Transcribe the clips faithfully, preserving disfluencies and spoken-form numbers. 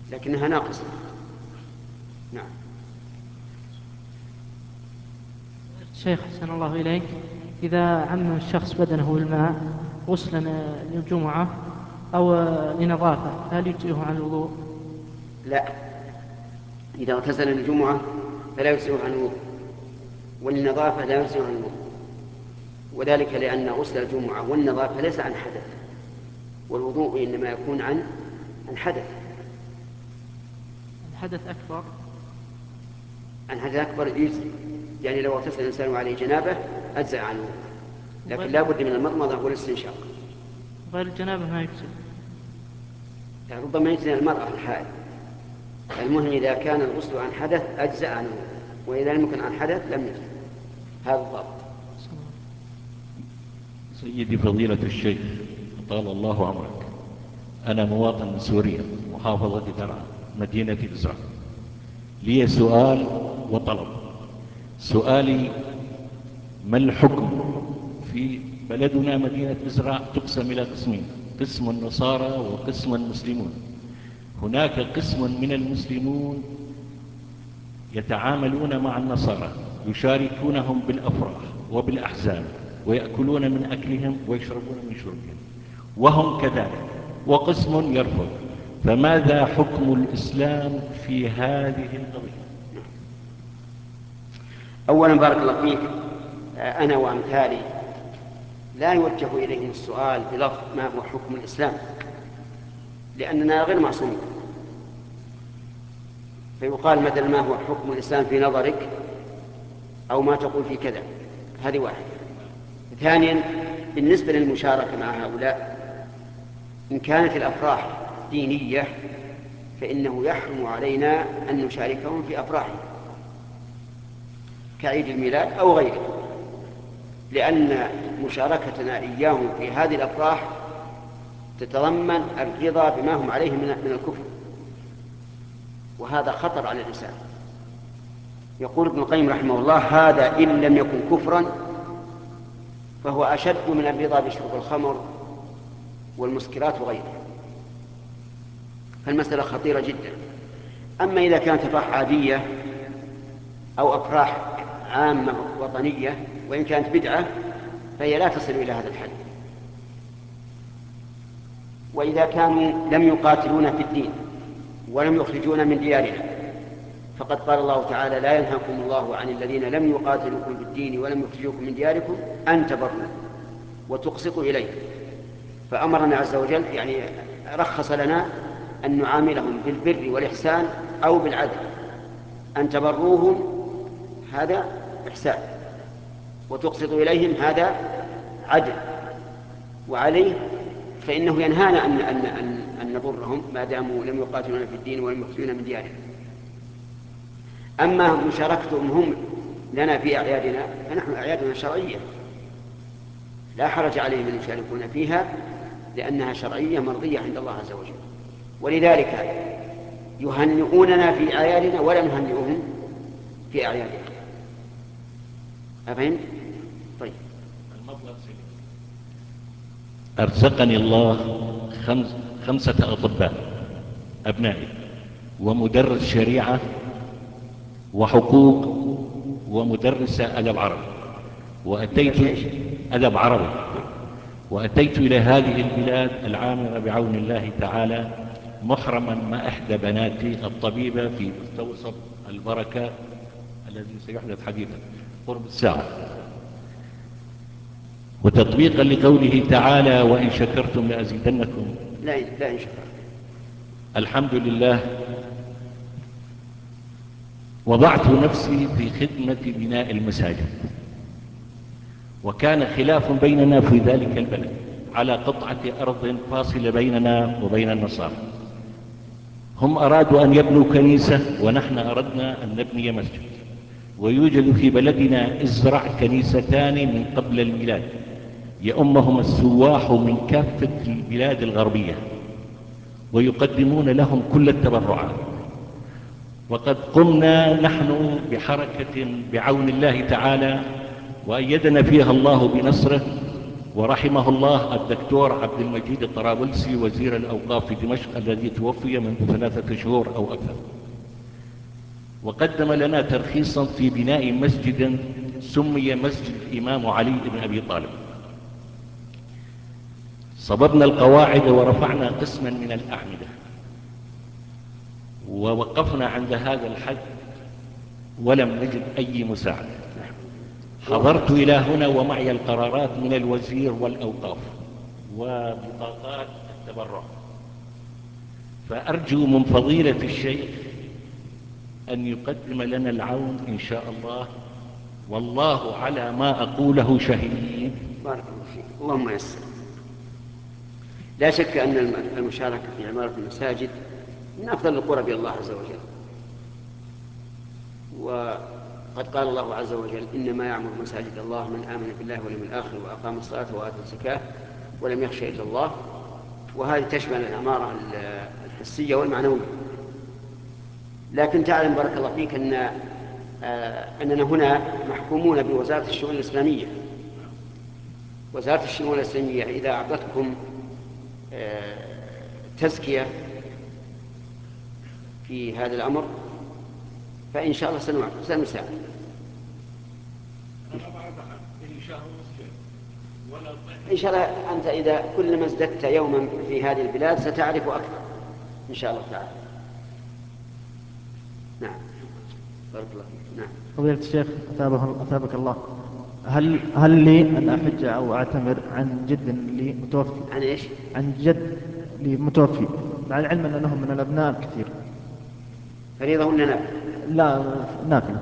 لكنها ناقصة. نعم. شيخ حسن الله إليك، إذا عم الشخص بدنه بالماء غسلا للجمعة أو لنظافة فهل يجزئه عن الوضوء؟ لا، إذا اغتسل للجمعة فلا يجزئه عن الوضوء، والنظافة لا يجزئه عن الوضوء، وذلك لأن غسل الجمعة والنظافة ليس عن حدث، والوضوء إنما يكون عن عن حدث. الحدث أكبر. عن حدث أكبر يجزي، يعني لو اغتسل الإنسان وعليه جنابه أجزأ عنه، لكن لا بد من المضمضة والاستنشاق. غير الجنابة ما يجزي. يعني ربما يجزي المرأة الحائض. المهم إذا كان الغسل عن حدث أجزأ عنه، وإذا لم يكن عن حدث لم يجزي. هذا الضابط. سيدي فضيلة الشيخ طال الله عمرك، أنا مواطن من سوريا، محافظة درعا، مدينة إزرع. لي سؤال وطلب. سؤالي: ما الحكم في بلدنا مدينة إزرع تقسم إلى قسمين، قسم النصارى وقسم المسلمون. هناك قسم من المسلمون يتعاملون مع النصارى، يشاركونهم بالأفراح وبالأحزان، ويأكلون من أكلهم ويشربون من شربهم، وهم كذلك، وقسم يرفض. فماذا حكم الإسلام في هذه القضية؟ أولا بارك الله فيك، أنا وأمثالي لا يوجه إليهم السؤال بلفظ ما هو حكم الإسلام، لأننا غير معصومين. فيقال مثلا ما هو حكم الإسلام في نظرك، أو ما تقول في كذا. هذه واحدة. ثانيا، بالنسبة للمشاركة مع هؤلاء، إن كانت الأفراح دينية فإنه يحرم علينا أن نشاركهم في أفراحهم كعيد الميلاد أو غيره، لأن مشاركتنا إياهم في هذه الأفراح تتضمن الرضا بما هم عليه من الكفر، وهذا خطر على الإنسان. يقول ابن القيم رحمه الله: هذا إن لم يكن كفرا فهو أشد من الرضا بشرب الخمر والمسكرات وغيرها. فالمسألة خطيرة جدا. أما إذا كانت أفراح عادية أو أفراح عامة وطنية وإن كانت بدعة فهي لا تصل إلى هذا الحد. وإذا كانوا لم يقاتلون في الدين ولم يخرجون من ديارنا، فقد قال الله تعالى: لا ينهاكم الله عن الذين لم يقاتلوكم في الدين ولم يخرجوكم من دياركم أن تبروا وتقسطوا إليه. فأمرنا عز وجل، يعني رخص لنا أن نعاملهم بالبر والإحسان أو بالعدل. أن تبروهم هذا إحسان، وتقسطوا إليهم هذا عدل. وعليه فإنه ينهانا أن, أن, أن, أن نضرهم ما داموا لم يقاتلون في الدين ولم يخرجونا من ديارهم. أما مشاركتهم هم لنا في أعيادنا فنحن أعيادنا شرعية، لا حرج عليهم أن يشاركون فيها لأنها شرعية مرضية عند الله عز وجل. ولذلك يهنئوننا في أعيادنا ولا نهنئهم في أعيادنا. أفهمت؟ طيب. أرزقني الله خمس خمسة أطباء أبنائي، ومدرس شريعة وحقوق ومدرسة أدب عربي، وأتيت أدب عربي وأتيت إلى هذه البلاد العامرة بعون الله تعالى محرما مع إحدى بناتي الطبيبة في مستوصف البركة الذي سيحدث حديثا قرب الساعة، وتطبيقا لقوله تعالى: وإن شكرتم لأزيدنكم. لا لا إن شاء الله. الحمد لله، وضعت نفسي في خدمة بناء المساجد، وكان خلاف بيننا في ذلك البلد على قطعة أرض فاصلة بيننا وبين النصارى. هم أرادوا أن يبنوا كنيسة ونحن أردنا أن نبني مسجد. ويوجد في بلدنا إزرع كنيستان من قبل الميلاد يؤمهم السواح من كافة البلاد الغربية ويقدمون لهم كل التبرعات. وقد قمنا نحن بحركة بعون الله تعالى وأيدنا فيها الله بنصره، ورحمه الله الدكتور عبد المجيد الطرابلسي وزير الأوقاف في دمشق الذي توفي منذ ثلاثة شهور أو أكثر، وقدم لنا ترخيصا في بناء مسجد سمي مسجد الإمام علي بن أبي طالب. صببنا القواعد ورفعنا قسما من الأعمدة ووقفنا عند هذا الحد ولم نجد أي مساعدة. حضرت إلى هنا ومعي القرارات من الوزير والأوقاف وبطاقات التبرع، فأرجو من فضيلة الشيخ أن يقدم لنا العون إن شاء الله، والله على ما أقوله شهيد. بارك الله فيك، اللهم يسر. لا شك أن المشاركة في عمارة المساجد من أفضل القرب إلى الله عز وجل، وقد قال الله عز وجل: إنما يعمر مساجد الله من آمن بالله واليوم الآخر وأقام الصلاة وآتى الزكاة ولم يخش إلا الله. وهذه تشمل العمارة الحسية والمعنوية. لكن تعلم بارك الله فيك أن أننا هنا محكومون بوزارة الشؤون الإسلامية. وزارة الشؤون الإسلامية إذا أعطتكم تزكية في هذا الأمر فإن شاء الله سنساعد. إن شاء الله أنت إذا كلما ازددت يوما في هذه البلاد ستعرف أكثر إن شاء الله تعالى. نعم بارك الله فيك. نعم. فضيلة الشيخ أثابك الله، هل هل لي أن أحج أو أعتمر عن جد لي متوفي؟ عن إيش؟ عن جد لي متوفي، مع العلم أن لهم من الأبناء الكثير. فريضة ولا نافلة؟ لا نافلة.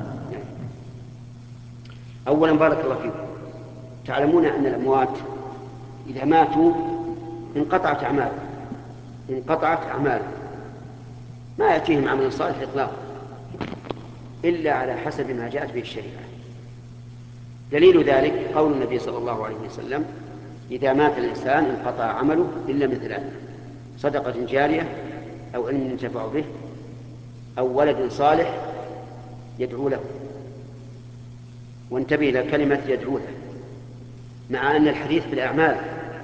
أولا بارك الله فيكم، تعلمون أن الأموات إذا ماتوا انقطعت أعمالهم انقطعت أعمالهم ما يأتيهم عمل صالح إطلاقا إلا على حسب ما جاءت به الشريعة. دليل ذلك قول النبي صلى الله عليه وسلم: إذا مات الإنسان انقطع عمله إلا من ثلاث: صدقة جارية أو علم ينتفع به أو ولد صالح يدعو له. وانتبه إلى كلمة يدعو له، مع أن الحديث بالأعمال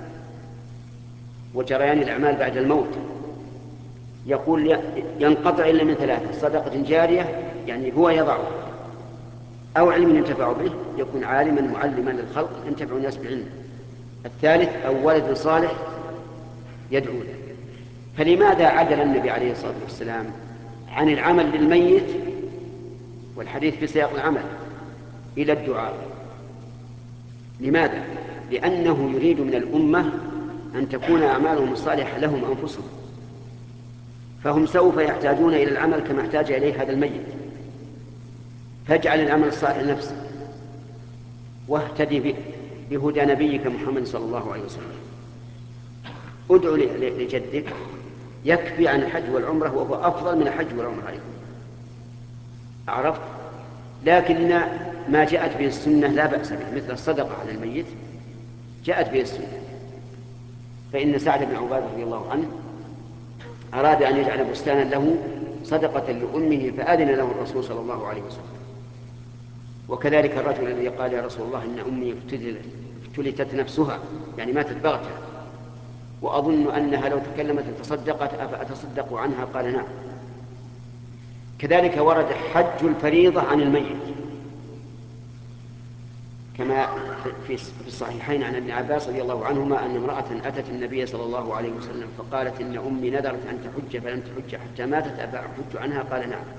وجريان الأعمال بعد الموت يقول ينقطع إلا من ثلاثة: صدقة جارية يعني هو يضعه، أو علم ينتفع به يكون عالما معلما للخلق ينتفع الناس بعلمه، الثالث أو ولد صالح يدعو له. فلماذا عدل النبي عليه الصلاة والسلام عن العمل للميت والحديث في سياق العمل إلى الدعاء؟ لماذا؟ لأنه يريد من الأمة أن تكون أعمالهم الصالحة لهم أنفسهم، فهم سوف يحتاجون إلى العمل كما احتاج إليه هذا الميت. فاجعل العمل الصالح لنفسك واهتدي بهدى نبيك محمد صلى الله عليه وسلم. ادعو لجدك يكفي عن الحج والعمرة، وهو أفضل من الحج والعمرة أيضا. عرفت؟ لكن ما جاءت به السنة لا بأس به، مثل الصدقة على الميت جاءت به السنة. فإن سعد بن عبادة رضي الله عنه أراد أن يجعل بستانا له صدقة لأمه فأذن له الرسول صلى الله عليه وسلم. وكذلك الرجل الذي قال: يا رسول الله إن أمي افتلتت نفسها، يعني ماتت بغتة، وأظن أنها لو تكلمت تصدقت أفأتصدق عنها؟ قال: نعم. كذلك ورد حج الفريضة عن الميت كما في الصحيحين عن ابن عباس رضي الله عنهما أن امرأة أتت النبي صلى الله عليه وسلم فقالت: إن أمي نذرت أن تحج فلم تحج حتى ماتت أفأحج عنها؟ قال: نعم.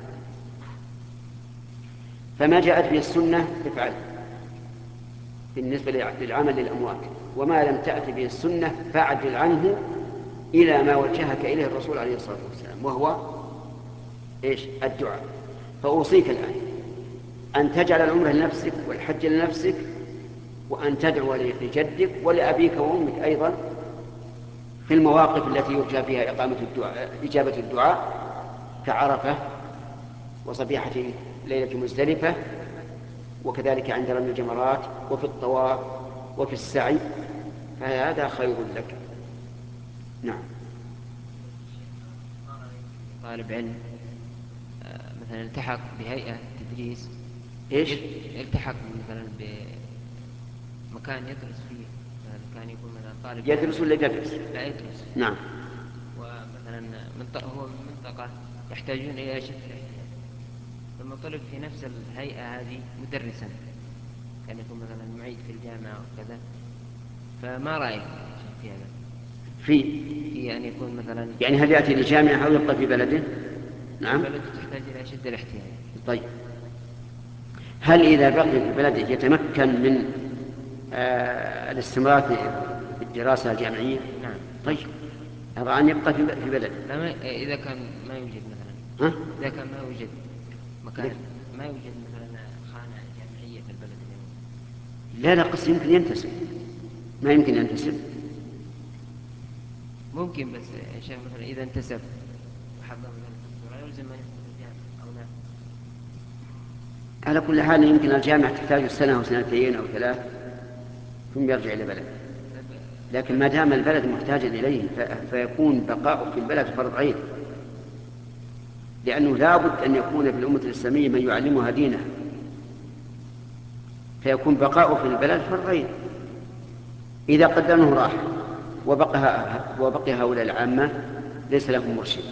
فما جاءت به السنة افعل بالنسبة للعمل للأموات، وما لم تأت به السنة فاعدل عنه إلى ما وجهك إليه الرسول عليه الصلاة والسلام، وهو إيش؟ الدعاء. فأوصيك الآن أن تجعل العمرة لنفسك والحج لنفسك، وأن تدعو لجدك ولأبيك وأمك أيضا في المواقف التي يرجى فيها إقامة الدعاء إجابة الدعاء، كعرفة وصبيحة ليلة مزدلفة، وكذلك عند رمي الجمرات وفي الطواف وفي السعي، فهذا خير لك. نعم. طالب علم مثلا التحق بهيئة تدريس، إيش؟ التحق مثلا بمكان يدرس فيه مثلا كان يكون مثلا طالب يدرس ولا يدرس؟ لا يدرس. نعم. ومثلا منطقة هو من منطقة يحتاجون إلى أشد الاحتياج، ثم طلب في نفس الهيئة هذه مدرسا، كان يكون مثلا معيد في الجامعة وكذا، فما رأيك في هذا؟ في في أن يكون مثلا يعني هل يأتي للجامعة أو يبقى في بلده؟ نعم. بلد تحتاج إلى أشد الاحتياج. طيب، هل إذا بقي في بلده يتمكن من آه الاستمرار في الدراسة الجامعية؟ نعم. طيب، أرى أن يبقى في بلده. لا، ما إذا كان ما يوجد مثلا ها؟ إذا كان ما يوجد مكان، ما يوجد مثلا خانة جامعية في البلد اليوم. لا لا، قص يمكن ينتسب، ما يمكن ينتسب. ممكن، بس يا شيخ مثلا إذا انتسب وحضر مثلا الدكتوراه يلزم أن يكون في الجامعة أو لا؟ على كل حال يمكن الجامعة تحتاج سنة أو سنتين أو ثلاث ثم يرجع إلى بلده، لكن ما دام البلد محتاجا إليه فيكون بقاؤه في البلد فرض عين، لأنه لا بد أن يكون في الأمة الإسلامية من يعلمها دينها، فيكون بقاؤه في البلد فرض عين. إذا قدمه راح وبقى, وبقي هؤلاء العامة ليس لهم مرشد،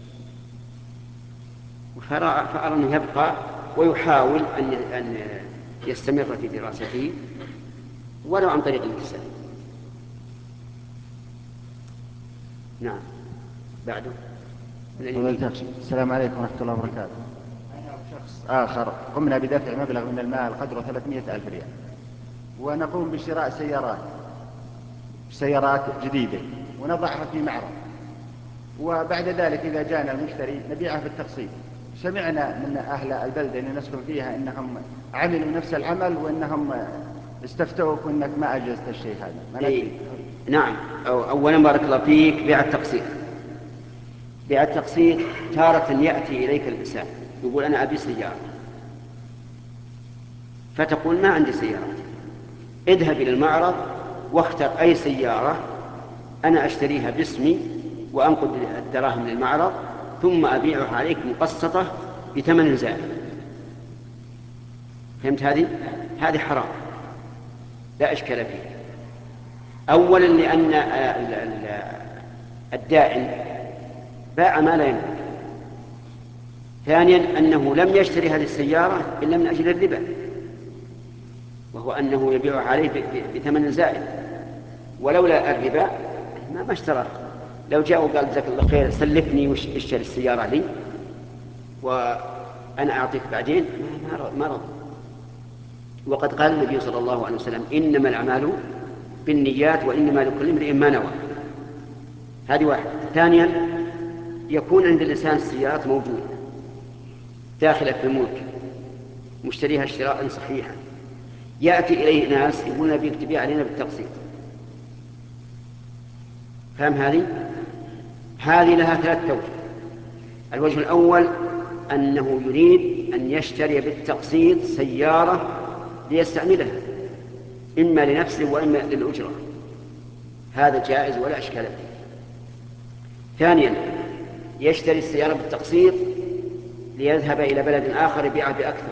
فأرى أنه يبقى ويحاول أن يستمر في دراسته ولو عن طريق الانتساب. نعم. بعده. السلام عليكم ورحمة الله وبركاته. أنا وشخص آخر قمنا بدفع مبلغ من المال قدره ثلاثمائة ألف ريال، ونقوم بشراء سيارات سيارات جديدة ونضعها في معرض، وبعد ذلك إذا جاءنا المشتري نبيعها بالتقسيط. سمعنا من أهل البلدة اللي نسكن فيها إنهم عملوا نفس العمل وإنهم استفتوك وإنك ما أجزت الشيء هذا. ما إيه. نعم. أو أولا بارك الله فيك، بيع التقسيط. بيع التقسيط تارة يأتي إليك الإنسان يقول أنا أبي سيارة، فتقول ما عندي سيارة، اذهب إلى المعرض واختر أي سيارة أنا أشتريها باسمي وأنقل الدراهم للمعرض ثم أبيعها عليك مقسطة بثمن زائد. فهمت هذه؟ هذه حرام لا إشكال فيها. أولا لأن الدائن باع ما لا يملك. ثانيا أنه لم يشتري هذه السيارة إلا من أجل الربا، وهو أنه يبيعها عليه بثمن زائد، ولولا الربا ما اشترى. لو جاء وقال جزاك الله خير سلفني واشتري السيارة لي وأنا أعطيك بعدين، ما رضى. وقد قال النبي صلى الله عليه وسلم إنما الأعمال بالنيات وإنما لكل امرئ ما نوى. هذه واحدة. ثانيا يكون عند الإنسان السيارات موجودة داخلة في الملك مشتريها اشتراء صحيحا، يأتي إليه ناس يقولون نبيك تبيع علينا بالتقسيط. فهم هذه؟ هذه لها ثلاث توجه. الوجه الأول أنه يريد أن يشتري بالتقسيط سيارة ليستعملها إما لنفسه وإما للأجرة، هذا جائز ولا أشكال فيه. ثانيا يشتري السيارة بالتقسيط ليذهب إلى بلد آخر يبيعها بأكثر.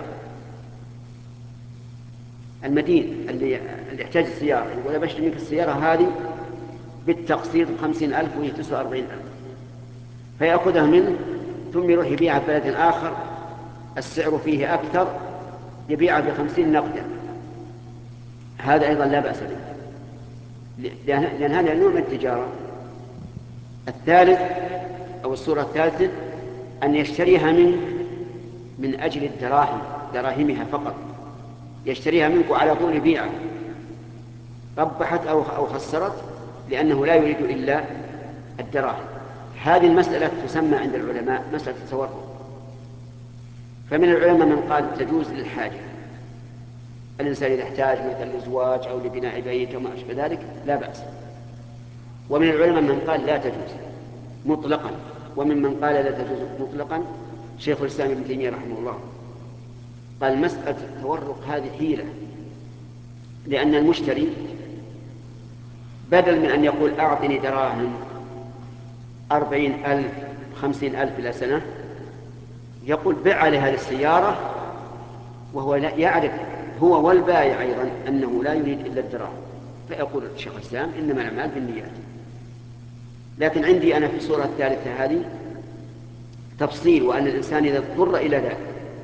المدين اللي يحتاج السيارة يقول أنا بشتري منك السيارة هذه بالتقسيط بخمسين ألف وهي تسوى أربعين ألف، فيأخذها منه ثم يروح يبيعها ببلد آخر السعر فيه أكثر يبيعها بخمسين نقدا. هذا أيضا لا بأس به لأن هذا نوع من التجارة. الثالث أو الصورة الثالثة أن يشتريها منه من أجل الدراهم دراهمها فقط، يشتريها منك على طول بيعه ربحت أو خسرت لأنه لا يريد إلا الدراهم. هذه المسألة تسمى عند العلماء مسألة التورق. فمن العلماء من قال تجوز للحاجة، الإنسان إذا احتاج مثل لزواج أو لبناء بيت أو ما أشبه ذلك لا بأس. ومن العلماء من قال لا تجوز مطلقا، ومن من قال لا تجوز مطلقا شيخ الإسلام ابن تيمية رحمه الله قال مسألة التورق هذه حيلة، لأن المشتري بدل من أن يقول أعطني دراهم أربعين ألف خمسين ألف إلى سنة يقول بيع على هذه السيارة، وهو لا يعرف هو والبائع أيضا أنه لا يريد إلا الدراهم، فيقول الشيخ الإسلام إنما الأعمال بالنيات. لكن عندي أنا في الصورة الثالثة هذه تفصيل، وأن الإنسان إذا اضطر إلى ذلك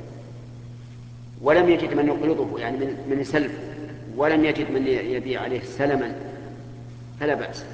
ولم يجد من يقرضه يعني من, من يسلف، ولم يجد من يبيع عليه سلما فلا بأس.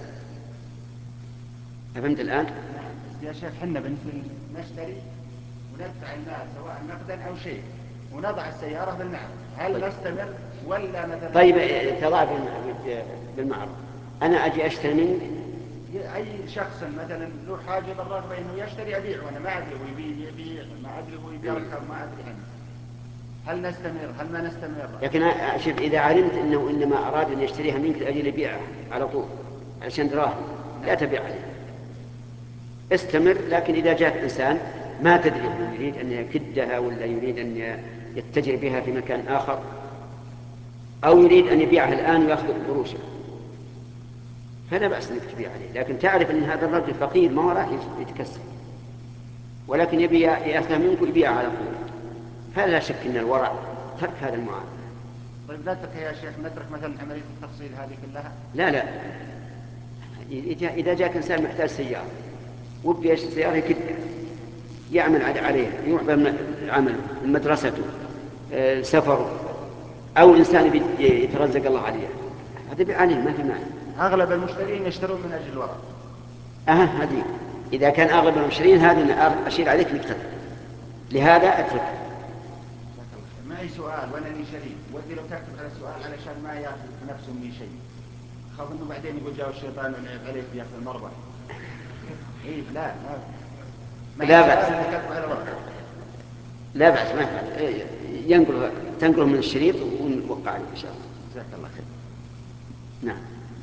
فهمت الآن؟ يا شيخ حنا نشتري وندفع المال سواء نقدا أو شيء ونضع السيارة بالمعرض، هل طيب. نستمر ولا مثلا؟ طيب تضع بالمعرض، أنا أجي أشتري منك أي شخص مثلا له حاجة بالرغبة إنه يشتري أبيع وأنا ما أدري ويبيع يبيع ما أدري ويبيع ركب ما أدري عنه، هل نستمر هل ما نستمر؟ لكن شوف إذا علمت أنه إنما أراد أن يشتريها منك لأجل يبيعها على طول عشان دراهم لا تبيع عليها، استمر. لكن إذا جاء إنسان ما تدري أنه يريد أن يكدها ولا يريد أن يتجر بها في مكان آخر أو يريد أن يبيعها الآن ويأخذ قروشها فلا بأس أنك تبيع عليه، لكن تعرف أن هذا الرجل فقير ما راح يتكسب ولكن يبي يأخذها منك ويبيعها على طول، فلا شك أن الورع ترك هذا المعاملة. طيب لا ترك يا شيخ نترك مثلا عملية التفصيل هذه كلها؟ لا لا، إذا جاءك إنسان محتاج سيارة وبي يشتري سيارة يكدها يعمل عليها يروح بعمله مدرسته آه، سفره أو إنسان يترزق الله عليه هذا بيعانيه ما في معنى. أغلب المشترين يشترون من أجل الورع. أه هذه إذا كان أغلب المشترين هذه أشير عليك نكتب لهذا أترك. معي سؤال وأنا لي شريك ودي لو تكتب على السؤال علشان ما يأخذ نفسه مني شيء، خاف إنه بعدين يقول جاء الشيطان ونعيب عليك بيأخذ المربح. إيه لا لا لا بأس لا بأس ما يفعل ينقل تنقله من الشريط ونوقع عليه إن شاء الله. جزاك الله خير. نعم.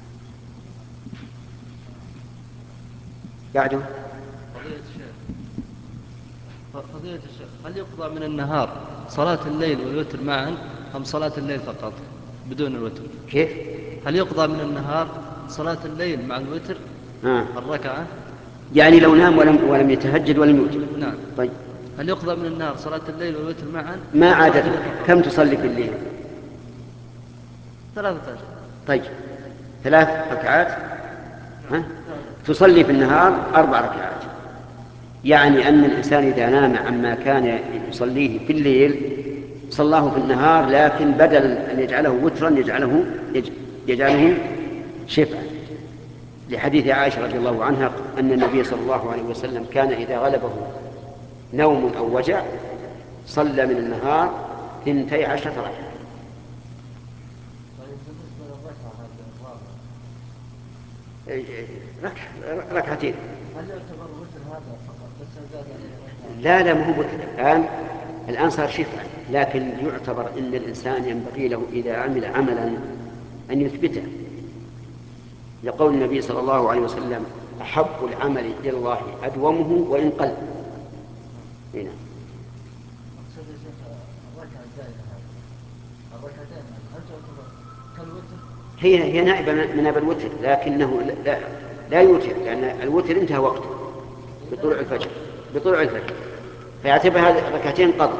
بعده فضيلة الشيخ فضيلة الشيخ هل يقضى من النهار صلاة الليل والوتر معا أم صلاة الليل فقط بدون الوتر؟ كيف؟ هل يقضى من النهار صلاة الليل مع الوتر آه. الركعة؟ يعني لو نام ولم ولم يتهجد ولم يوتر. نعم. طيب هل يقضى من النهار صلاة الليل والوتر معا؟ ما عادة كم تصلي في الليل؟ ثلاثة أشهر. طيب ثلاث ركعات ها؟ تصلي في النهار أربع ركعات، يعني أن الإنسان إذا نام عما كان يصليه في الليل صلاه في النهار، لكن بدل أن يجعله وترا يجعله يجعله شفعا، لحديث عائشة رضي الله عنها أن النبي صلى الله عليه وسلم كان إذا غلبه نوم أو وجع صلى من النهار ثنتي عشرة ركعة. ركعتين. هل يعتبر وتر هذا فقط بس زاد عليه؟ لا لا مو وتر الآن الآن صار شفعا، لكن يعتبر أن الإنسان ينبغي له إذا عمل عملا أن يثبته، لقول النبي صلى الله عليه وسلم أحب العمل إلى الله أدومه وإن قل. هنا أقصد يا شيخ الركعة الزائدة هذه الركعتين هل تعتبر كالوتر؟ هي هي نائبة من أبا الوتر، لكنه لا, لا يوتر لأن الوتر انتهى وقته بطلوع الفجر بطلوع الفجر فيعتبر هذه ركعتين قضاء.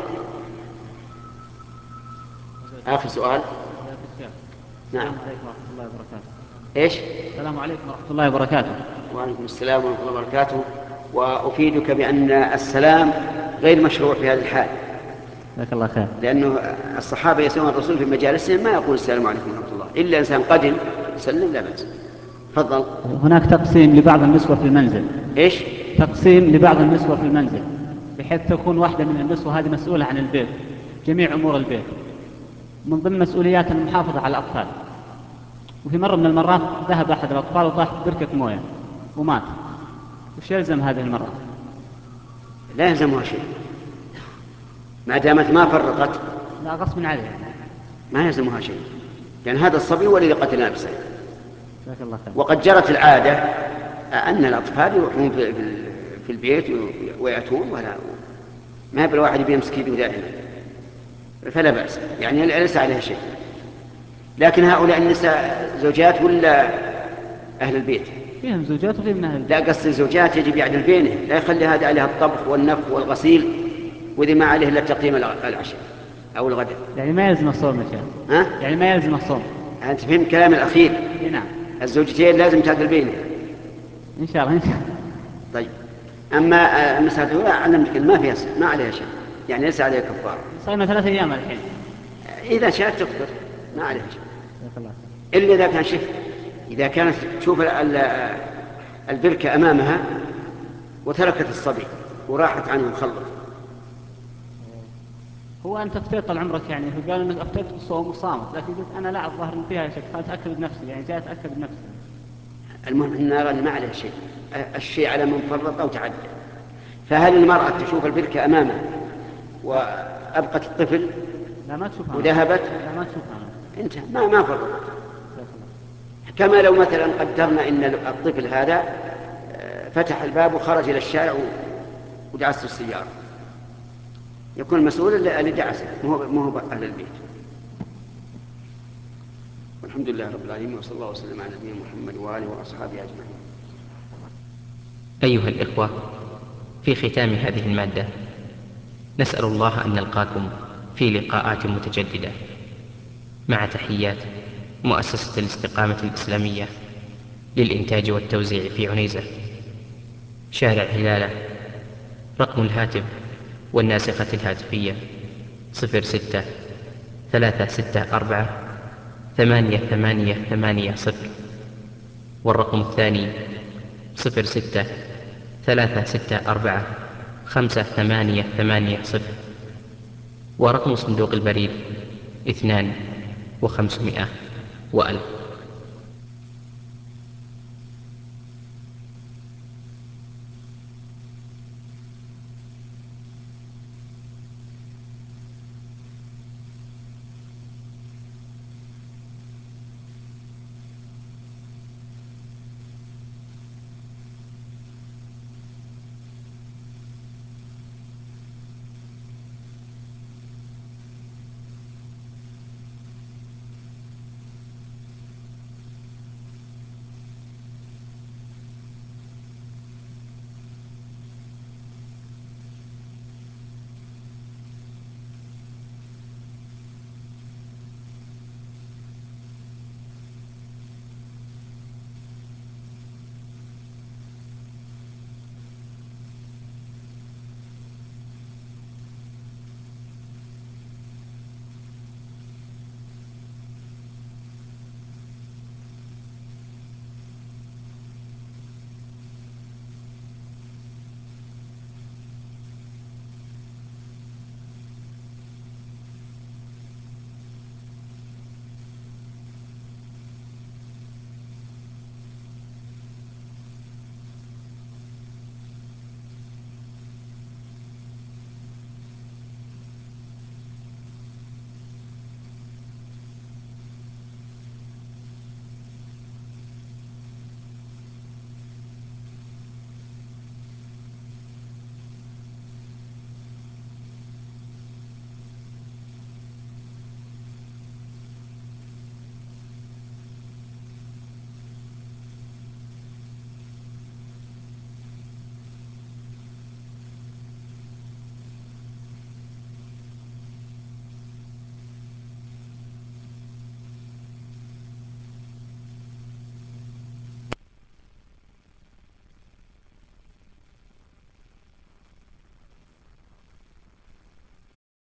آخر سؤال. نعم. السلام عليكم ورحمة الله وبركاته. إيش؟ السلام عليكم ورحمة الله وبركاته. وعليكم السلام ورحمة الله وبركاته. وأفيدك بأن السلام غير مشروع في هذا الحال. جزاك الله خير. لأنه الصحابة يسألون الرسول في مجالسهم ما يقول السلام عليكم ورحمة الله إلا إنسان قدم سلم لا بأس. تفضل. هناك تقسيم لبعض النسوة في المنزل. إيش؟ تقسيم لبعض النسوة في المنزل بحيث تكون واحدة من النسوة هذه مسؤولة عن البيت جميع أمور البيت، من ضمن مسؤوليات المحافظة على الأطفال. وفي مرة من المرات ذهب أحد الأطفال وطاح بركة موية ومات، وش يلزم هذه المرأة؟ لا يلزمها شيء ما دامت ما فرطت. لا غصب عليها. ما يلزمها شيء لأن يعني هذا الصبي هو الذي قتل نفسه. جزاك الله خير. وقد جرت العادة أن الأطفال يروحون في, في البيت ويأتون ولا ما بالواحد بيمسك يده دائما فلا بأس، يعني ليس عليها شيء. لكن هؤلاء النساء زوجات ولا أهل البيت؟ فيهم زوجات وفيهم أهل البيت. لا قصد الزوجات يجب يعدل بينهم، لا يخلي هذا عليها الطبخ والنفخ والغسيل وذي ما عليه إلا تقديم العشاء أو الغداء. يعني ما يلزم الصوم يا شيخ؟ ها؟ يعني ما يلزم الصوم؟ أنت فهمت كلام الأخير؟ نعم. الزوجتين لازم تعدل بينهم إن شاء الله. طيب. أما المسألة الأولى علمتك ما فيها ما عليها شيء، يعني ليس عليها كفارة. صينا ثلاثة أيام الحين. إذا شاءت تفطر ما عليها شيء، إلا إذا كان شف إذا كانت تشوف البركة أمامها وتركت الصبي وراحت عنه وخلط. هو أنت أفتيت طال عمرك يعني، قال أنك أفتيت بالصوم وصامت، لكن قلت أنا لا الظاهر إن فيها شك، فأتأكد بنفسي يعني، جاء أتأكد بنفسي. المهم أن نرى أن ما عليه شيء، الشيء على من فرط أو تعدى. فهل المرأة تشوف البركة أمامها وأبقت الطفل لا ما تشوفها وذهبت؟ لا ما تشوفها. انت ما ما فرطت. كما لو مثلا قدرنا ان الطفل هذا فتح الباب وخرج الى الشارع ودعسه السياره، يكون المسؤول اللي دعسه مو مو اهل البيت. والحمد لله رب العالمين، وصلى الله وسلم على نبينا محمد واله واصحابه اجمعين. ايها الاخوه، في ختام هذه الماده نسال الله ان نلقاكم في لقاءات متجدده، مع تحيات مؤسسة الاستقامة الإسلامية للإنتاج والتوزيع في عنيزة، شارع هلالة. رقم الهاتف والناسخة الهاتفية صفر ستة ثلاثة ستة أربعة ثمانية ثمانية ثمانية صفر، والرقم الثاني صفر ستة ثلاثة ستة أربعة خمسة ثمانية ثمانية صفر، ورقم صندوق البريد اثنان وخمسمائة وألف.